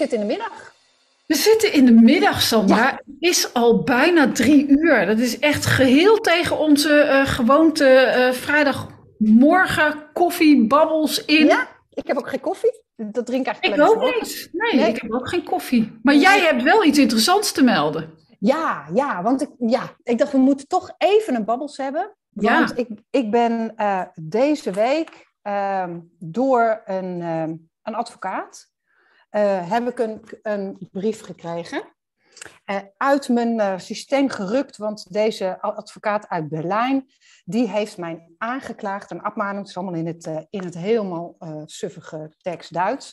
zitten in de middag. We zitten in de middag, Sandra. Ja, Het is al bijna 3 uur. Dat is echt geheel tegen onze gewoonte vrijdagmorgen koffiebabbels in. ja, ik heb ook geen koffie. Dat drink ik eigenlijk Ik alleen maar 's ook morgens. niet. Nee, ik Nee, heb ook geen koffie. Maar jij nee. hebt wel iets interessants te melden. Ja, want ik dacht, we moeten toch even een babbels hebben. Ja, Want ik ben deze week door een advocaat heb ik een brief gekregen. Uit mijn systeem gerukt, want deze advocaat uit Berlijn, die heeft mij aangeklaagd, een abmahnung, het is allemaal in het helemaal suffige tekst Duits.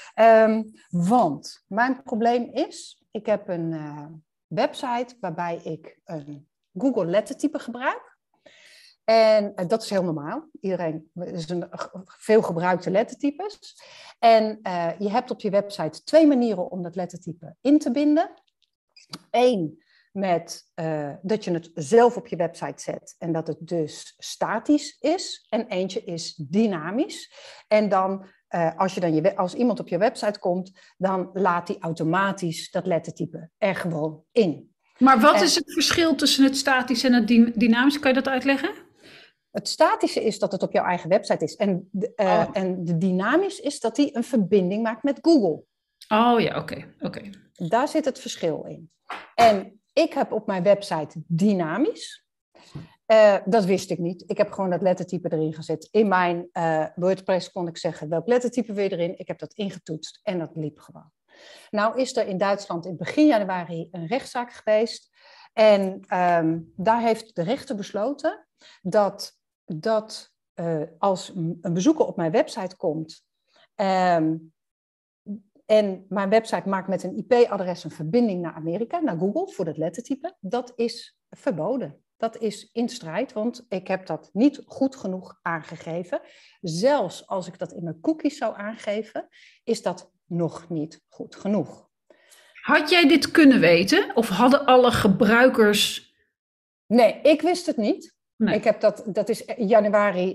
Want mijn probleem is, ik heb een website waarbij ik een Google lettertype gebruik. En dat is heel normaal. Iedereen is een veel gebruikte lettertypes. En je hebt op je website 2 manieren om dat lettertype in te binden. Eén, met dat je het zelf op je website zet en dat het dus statisch is. En eentje is dynamisch. En dan, als iemand op je website komt, dan laat hij automatisch dat lettertype er gewoon in. maar wat En is het verschil tussen het statisch en het dynamisch? Kan je dat uitleggen? het statische is dat het op jouw eigen website is. Oh, En de dynamisch is dat hij een verbinding maakt met Google. oh ja, oké. Daar zit het verschil in. En ik heb op mijn website dynamisch. Dat wist ik niet. Ik heb gewoon dat lettertype erin gezet. In mijn WordPress kon ik zeggen welk lettertype wil je erin. Ik heb dat ingetoetst en dat liep gewoon. Nou is er in Duitsland in begin januari een rechtszaak geweest. En daar heeft de rechter besloten dat als een bezoeker op mijn website komt en mijn website maakt met een IP-adres een verbinding naar Amerika, naar Google, voor dat lettertype, dat is verboden. Dat is in strijd, want ik heb dat niet goed genoeg aangegeven. Zelfs als ik dat in mijn cookies zou aangeven, is dat nog niet goed genoeg. Had jij dit kunnen weten? Of hadden alle gebruikers... Nee, ik wist het niet. Nee. Ik heb dat is januari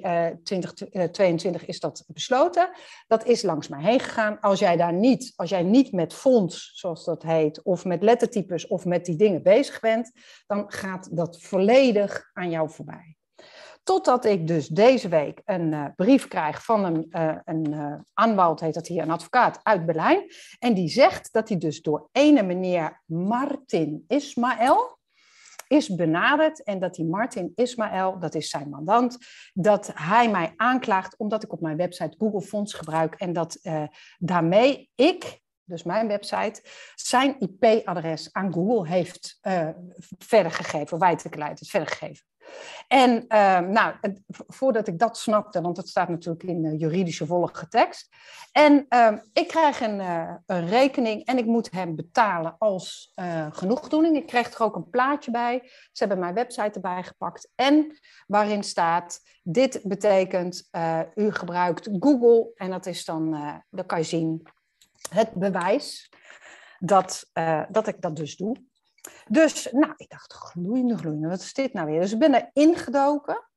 2022 is dat besloten. Dat is langs mij heen gegaan. Als jij niet met fonts, zoals dat heet, of met lettertypes of met die dingen bezig bent, dan gaat dat volledig aan jou voorbij. Totdat ik dus deze week een brief krijg van een aanwalt, heet dat hier, een advocaat uit Berlijn. En die zegt dat hij dus door ene meneer Martin Ismaël is benaderd en dat die Martin Ismaël, dat is zijn mandant, dat hij mij aanklaagt omdat ik op mijn website Google Fonts gebruik en dat daarmee dus mijn website, zijn IP-adres aan Google heeft verder gegeven, wijdverbreid het verder gegeven. En voordat ik dat snapte, want dat staat natuurlijk in juridische vollige tekst. En ik krijg een rekening en ik moet hem betalen als genoegdoening. Ik kreeg er ook een plaatje bij. Ze hebben mijn website erbij gepakt. En waarin staat, dit betekent, u gebruikt Google. En dat is dan kan je zien, het bewijs dat ik dat dus doe. Dus, ik dacht, gloeiende, wat is dit nou weer? Dus ik ben er ingedoken.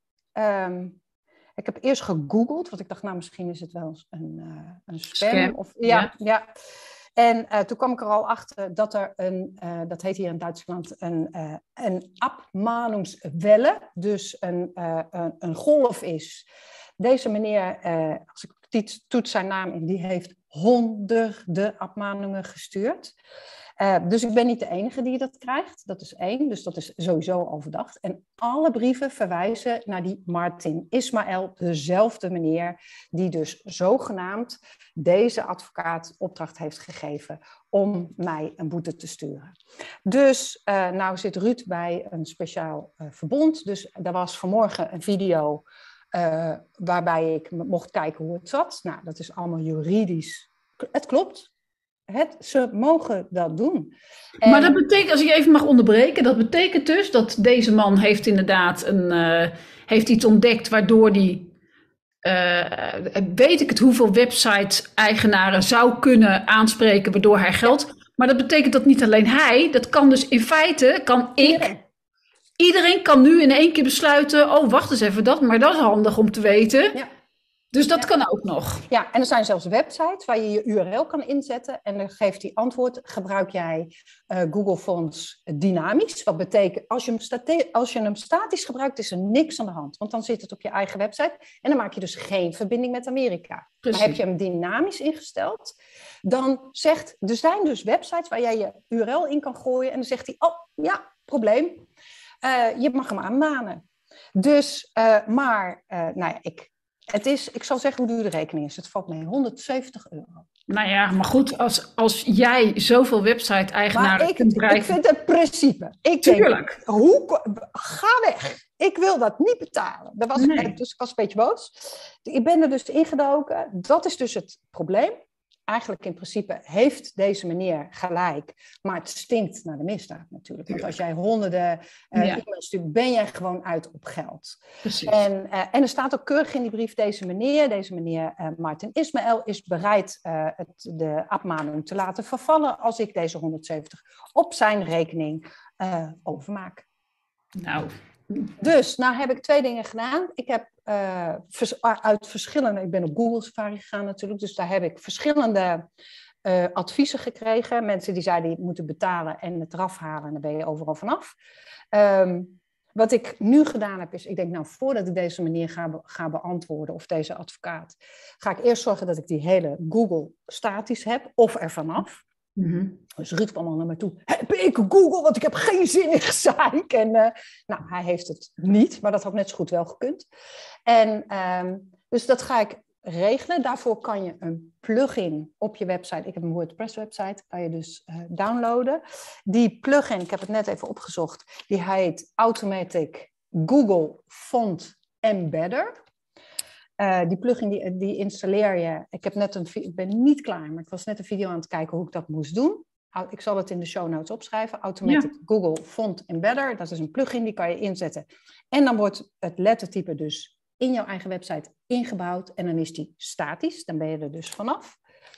Ik heb eerst gegoogeld, want ik dacht, misschien is het wel een spam. Of, ja. En toen kwam ik er al achter dat er dat heet hier in Duitsland, een Abmahnungswelle, dus een golf is. Deze meneer, als ik toets zijn naam in, die heeft honderden abmahnungen gestuurd. Dus ik ben niet de enige die dat krijgt. Dat is 1, dus dat is sowieso al verdacht. En alle brieven verwijzen naar die Martin Ismaël, dezelfde meneer die dus zogenaamd deze advocaat opdracht heeft gegeven om mij een boete te sturen. Dus nou zit Ruud bij een speciaal verbond. Dus er was vanmorgen een video waarbij ik mocht kijken hoe het zat. Nou, dat is allemaal juridisch. Het klopt. Ze mogen dat doen. Maar dat betekent, als ik even mag onderbreken, dat betekent dus dat deze man heeft inderdaad heeft iets ontdekt waardoor die, weet ik het, hoeveel website-eigenaren zou kunnen aanspreken waardoor hij geld. Maar dat betekent dat niet alleen hij, dat kan dus in feite, kan ik. Iedereen kan nu in één keer besluiten, oh wacht eens even, maar dat is handig om te weten. Ja. Dus dat kan ook nog. Ja, en er zijn zelfs websites waar je je URL kan inzetten. En dan geeft hij antwoord, gebruik jij Google Fonts dynamisch? Wat betekent, als je hem statisch gebruikt, is er niks aan de hand. Want dan zit het op je eigen website. En dan maak je dus geen verbinding met Amerika. Precies. Maar heb je hem dynamisch ingesteld, dan zegt, er zijn dus websites waar jij je URL in kan gooien. En dan zegt hij, oh ja, probleem. Je mag hem aanmanen. Dus, nou ja, ik zal zeggen hoe duur de rekening is. Het valt mee, €170. Nou ja, maar goed, als jij zoveel website-eigenaren kunt bereiken... Ik vind het principe. Tuurlijk. Ga weg. Ik wil dat niet betalen. Dus ik was een beetje boos. Ik ben er dus ingedoken. Dat is dus het probleem. Eigenlijk in principe heeft deze meneer gelijk. Maar het stinkt naar de misdaad natuurlijk. Want als jij honderden e-mails stuurt, ben jij gewoon uit op geld. Precies. En er staat ook keurig in die brief, deze meneer Martin Ismaël is bereid de abmaning te laten vervallen als ik deze 170 op zijn rekening overmaak. Nou. Dus, nou heb ik 2 dingen gedaan. Ik heb ik ben op Google Safari gegaan natuurlijk, dus daar heb ik verschillende adviezen gekregen. Mensen die zeiden, je moet het betalen en het eraf halen en dan ben je overal vanaf. Wat ik nu gedaan heb is, ik denk nou, voordat ik deze meneer ga beantwoorden of deze advocaat, ga ik eerst zorgen dat ik die hele Google statisch heb of er vanaf. Mm-hmm. Dus Ruud kwam al naar me toe. Heb ik Google, want ik heb geen zin in gezeik. En nou, hij heeft het niet, maar dat had net zo goed wel gekund. En dus dat ga ik regelen. Daarvoor kan je een plugin op je website. Ik heb een WordPress website, kan je dus downloaden. Die plugin, ik heb het net even opgezocht, die heet Automatic Google Font Embedder. Die plugin die installeer je. Ik ben niet klaar, maar ik was net een video aan het kijken hoe ik dat moest doen. Ik zal het in de show notes opschrijven. Automatic Google Font Embedder. Dat is een plugin, die kan je inzetten. En dan wordt het lettertype dus in jouw eigen website ingebouwd. En dan is die statisch. Dan ben je er dus vanaf.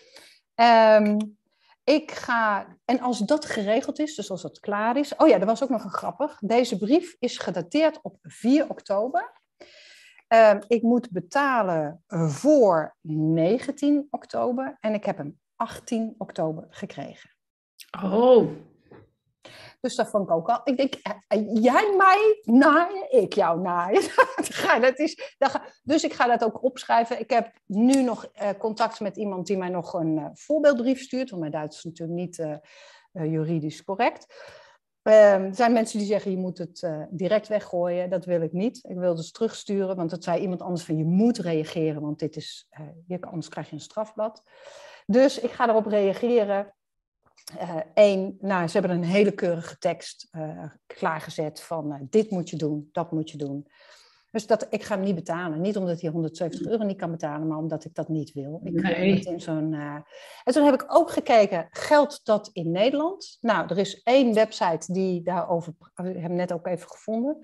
En als dat geregeld is, dus als dat klaar is. Oh ja, er was ook nog een grappig. Deze brief is gedateerd op 4 oktober. Ik moet betalen voor 19 oktober en ik heb hem 18 oktober gekregen. Oh. Dus dat vond ik ook al. Ik denk, jij mij naaien, ik jou naaien. Dus ik ga dat ook opschrijven. Ik heb nu nog contact met iemand die mij nog een voorbeeldbrief stuurt. Want mijn Duits is natuurlijk niet juridisch correct. Er zijn mensen die zeggen, je moet het direct weggooien. Dat wil ik niet. Ik wil dus terugsturen, want dat zei iemand anders van, je moet reageren, want dit is, anders krijg je een strafblad. Dus ik ga erop reageren. Ze hebben een hele keurige tekst klaargezet van, dit moet je doen, dat moet je doen. Dus ik ga hem niet betalen. Niet omdat hij €170 niet kan betalen, maar omdat ik dat niet wil. Ik wil niet in zo'n... En toen heb ik ook gekeken, geldt dat in Nederland? Nou, er is 1 website die daarover... Ik heb hem net ook even gevonden.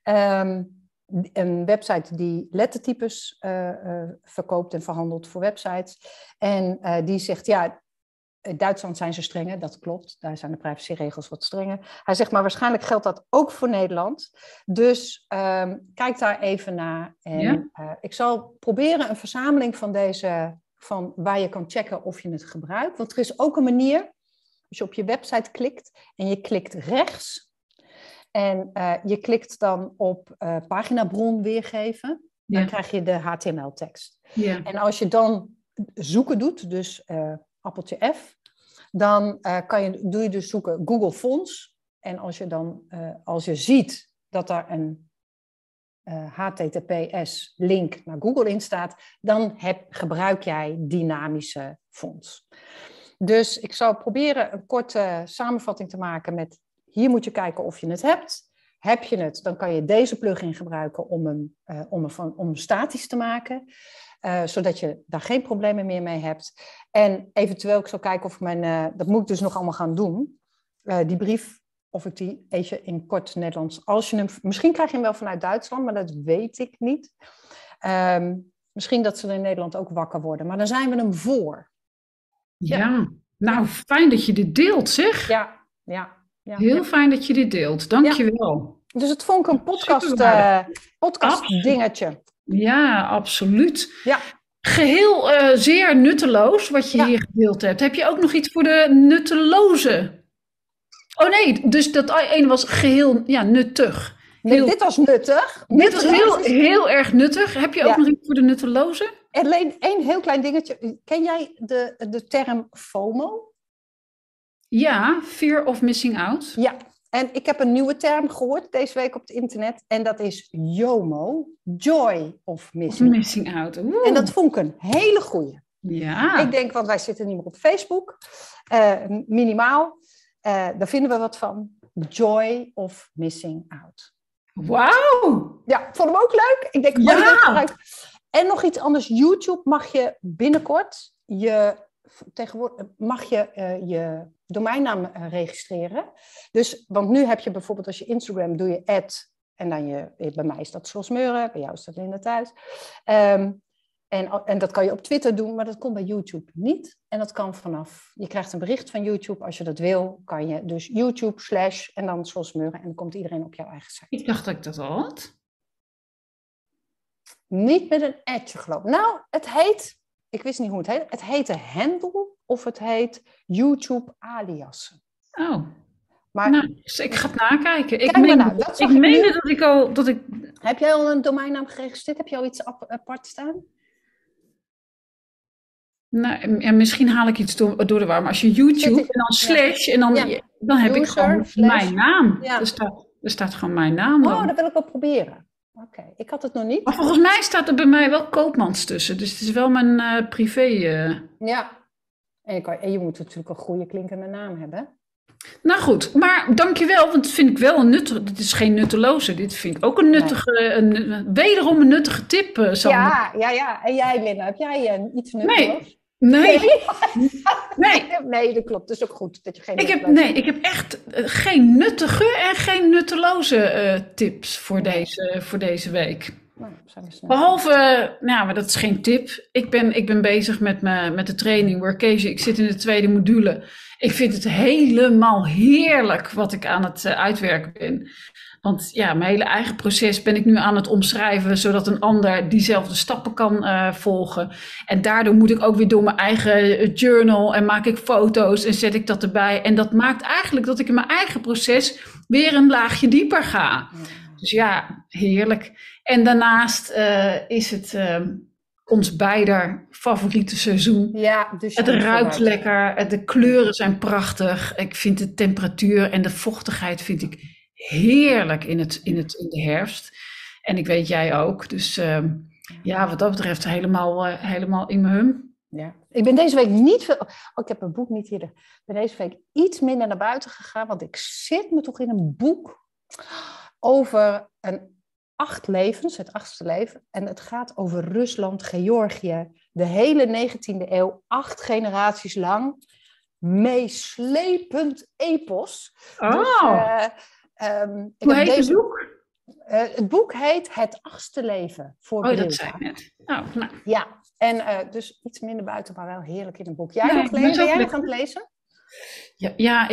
Een website die lettertypes verkoopt en verhandelt voor websites. En die zegt, ja... In Duitsland zijn ze strenger, dat klopt. Daar zijn de privacyregels wat strenger. Hij zegt, maar waarschijnlijk geldt dat ook voor Nederland. Dus kijk daar even naar. En ik zal proberen een verzameling van waar je kan checken of je het gebruikt. Want er is ook een manier, als je op je website klikt en je klikt rechts. En je klikt dan op paginabron weergeven. Dan krijg je de HTML-tekst. Ja. En als je dan zoeken doet, dus... appeltje F, dan doe je dus zoeken Google Fonts. En als je ziet dat daar een HTTPS-link naar Google in staat, dan gebruik jij dynamische fonts. Dus ik zal proberen een korte samenvatting te maken met, hier moet je kijken of je het hebt. Heb je het, dan kan je deze plugin gebruiken om hem statisch te maken. Zodat je daar geen problemen meer mee hebt. En eventueel, ik zal kijken of dat moet ik dus nog allemaal gaan doen. Die brief, of ik die even in kort Nederlands, misschien krijg je hem wel vanuit Duitsland, maar dat weet ik niet. Misschien dat ze in Nederland ook wakker worden, maar dan zijn we hem voor. Ja, nou fijn dat je dit deelt, zeg. Ja. Heel fijn dat je dit deelt, dank je wel. Dus het vond ik een podcast dingetje. Ja, absoluut. Ja. geheel zeer nutteloos wat je hier gedeeld hebt. Heb je ook nog iets voor de nutteloze? Oh nee, dus dat ene was geheel nuttig. Nee, dit was nuttig. Dit was heel erg nuttig. Heb je ook nog iets voor de nutteloze? Alleen één heel klein dingetje. Ken jij de term FOMO? Ja, fear of missing out. Ja, en ik heb een nieuwe term gehoord deze week op het internet. En dat is JOMO, joy of missing out. En dat vond ik een hele goeie. Ja. Ik denk, want wij zitten niet meer op Facebook. Minimaal. Daar vinden we wat van. Joy of missing out. Wauw! Ja, vond hem ook leuk. Ik denk, en nog iets anders. YouTube mag je binnenkort tegenwoordig mag je domeinnaam registreren. Dus, want nu heb je bijvoorbeeld als je Instagram doe je ad en dan bij mij is dat Jos Meuren, bij jou is dat Linda Thuis. En dat kan je op Twitter doen, maar dat komt bij YouTube niet. En dat kan je krijgt een bericht van YouTube. Als je dat wil, kan je dus YouTube / en dan Jos Meuren. En dan komt iedereen op jouw eigen site. Ik dacht dat ik dat al had. Niet met een adje geloof ik. Nou, het heet, ik wist niet hoe het heet. Het heet de handle of het heet YouTube aliasen. Oh. Maar, nou, dus ik ga het nakijken. Ik meende dat ik... Heb jij al een domeinnaam geregistreerd? Heb je al iets apart staan? Nou, en misschien haal ik iets door de war. Maar als je YouTube en dan / en dan heb ik gewoon mijn naam. Ja. Er staat gewoon mijn naam dan. Oh, dat wil ik wel proberen. Oké, ik had het nog niet. Maar volgens mij staat er bij mij wel Koopmans tussen. Dus het is wel mijn privé... Ja, en je moet natuurlijk een goede klinkende naam hebben. Nou goed, maar dankjewel, want dat vind ik wel een nuttige... Dit is geen nutteloze, dit vind ik ook een nuttige... wederom een nuttige tip, Sander. Ja. En jij, Linda, heb jij iets nutteloos? Nee. Nee, dat klopt. Dat is ook goed dat je geen ik heb echt geen nuttige en geen nutteloze tips voor deze week. Nou, behalve, maar dat is geen tip. Ik ben bezig met de training Workation. Ik zit in de 2e module. Ik vind het helemaal heerlijk wat ik aan het uitwerken ben. Want mijn hele eigen proces ben ik nu aan het omschrijven, zodat een ander diezelfde stappen kan volgen. En daardoor moet ik ook weer door mijn eigen journal en maak ik foto's en zet ik dat erbij. En dat maakt eigenlijk dat ik in mijn eigen proces weer een laagje dieper ga. Dus heerlijk. En daarnaast is het ons beider favoriete seizoen. Ja, dus het ruikt lekker, de kleuren zijn prachtig. Ik vind de temperatuur en de vochtigheid vind ik heerlijk in de herfst. En ik weet jij ook. Dus wat dat betreft helemaal in mijn hum. Ja. Ik ben deze week niet veel... ik heb een boek niet hier. Ik ben deze week iets minder naar buiten gegaan. Want ik zit me toch in een boek over 8 levens, het 8e leven. En het gaat over Rusland, Georgië. De hele 19e eeuw, 8 generaties lang. Meeslepend epos. Oh. Hoe heet het boek? Het boek heet Het 8e leven. Dat zei ik net. Nou. Ja, en dus iets minder buiten, maar wel heerlijk in een boek. Jij nog lezen? Ben jij nog aan het lezen? Ja,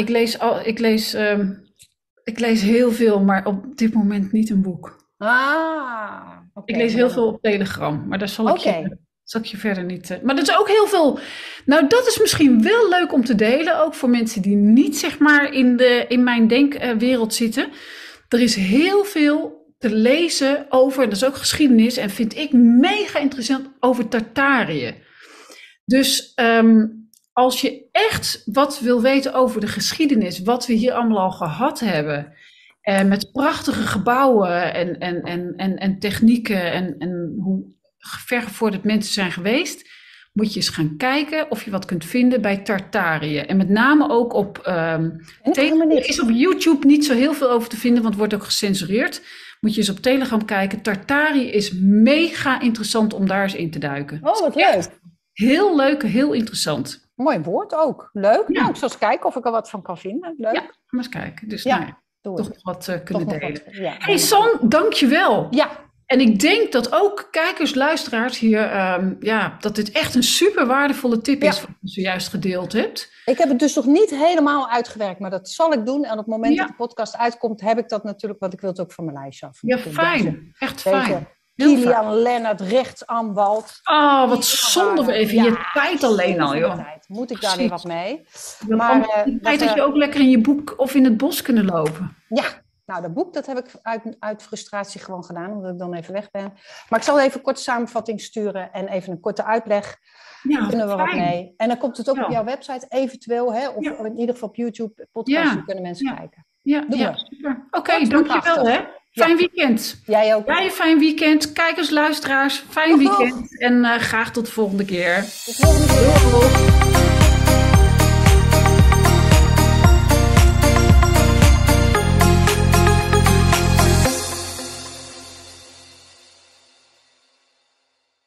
ik lees heel veel, maar op dit moment niet een boek. Okay. Ik lees heel veel op Telegram, maar daar zal ik je verder niet... Maar dat is ook heel veel... Nou, dat is misschien wel leuk om te delen, ook voor mensen die niet zeg maar in mijn denkwereld zitten. Er is heel veel te lezen over, en dat is ook geschiedenis, en vind ik mega interessant, over Tartarië. Dus als je echt wat wil weten over de geschiedenis, wat we hier allemaal al gehad hebben, met prachtige gebouwen en technieken en hoe vergevorderd mensen zijn geweest, moet je eens gaan kijken of je wat kunt vinden bij Tartarië. En met name ook op... er is op YouTube niet zo heel veel over te vinden, want het wordt ook gecensureerd. Moet je eens op Telegram kijken. Tartarië is mega interessant om daar eens in te duiken. Oh, wat leuk. Heel leuk, heel interessant. Mooi woord ook. Leuk. Ja. Nou, ik zal eens kijken of ik er wat van kan vinden. Leuk. Ja, maar eens kijken. Dus toch nog wat kunnen delen. Ja, hey San, dankjewel. Ja. En ik denk dat ook kijkers, luisteraars hier, dat dit echt een super waardevolle tip is wat je zojuist gedeeld hebt. Ik heb het dus nog niet helemaal uitgewerkt, maar dat zal ik doen. En op het moment dat de podcast uitkomt, heb ik dat natuurlijk, want ik wil het ook van mijn lijstje af. Ja, fijn. Echt fijn. Kilian Lennart, rechtsaanwalt. Oh, wat zonde even je tijd alleen al, joh. Moet ik daar weer wat mee? Maar de tijd dat je ook lekker in je boek of in het bos kunnen lopen. Ja, nou dat boek dat heb ik uit frustratie gewoon gedaan, omdat ik dan even weg ben. Maar ik zal even een korte samenvatting sturen en even een korte uitleg. Ja, kunnen we wat mee. En dan komt het ook op jouw website eventueel, hè? Of in ieder geval op YouTube, podcast, kunnen mensen kijken. Ja, super. Oké, dankjewel hè. Fijn weekend. Jij ook. Jij een fijn weekend. Kijkers, luisteraars, fijn weekend. En graag tot de volgende keer. Tot de volgende keer.